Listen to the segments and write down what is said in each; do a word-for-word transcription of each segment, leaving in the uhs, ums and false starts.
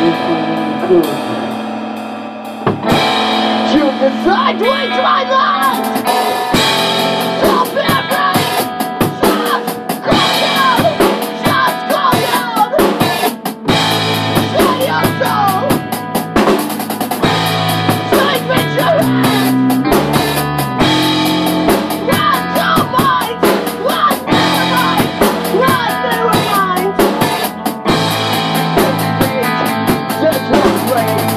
You decide which my life. Stop every shot, call down, shots call down. Say your soul, take with your hand. Run to mind, run never mind, run never mind. Just one way.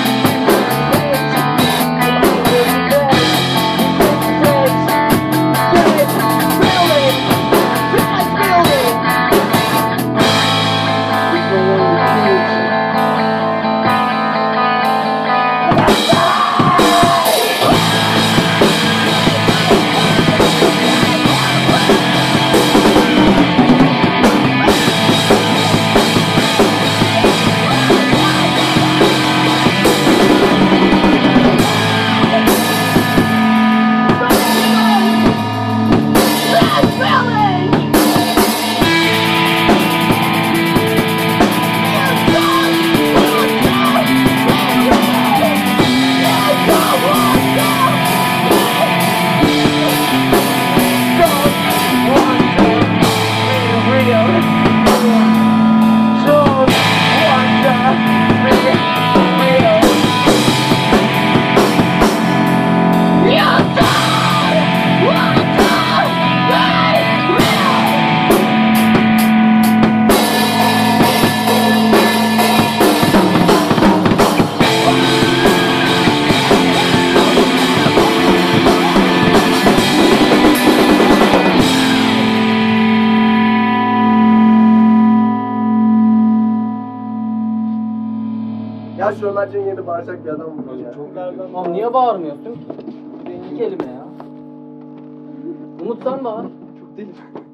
Ya şu Ömerci'nin yeni bağıracak bir adam bu ya. Çok nereden? Oğlum niye bağırmıyorsun ki? İki kelime ya. Umut sen bağır. Çok değil.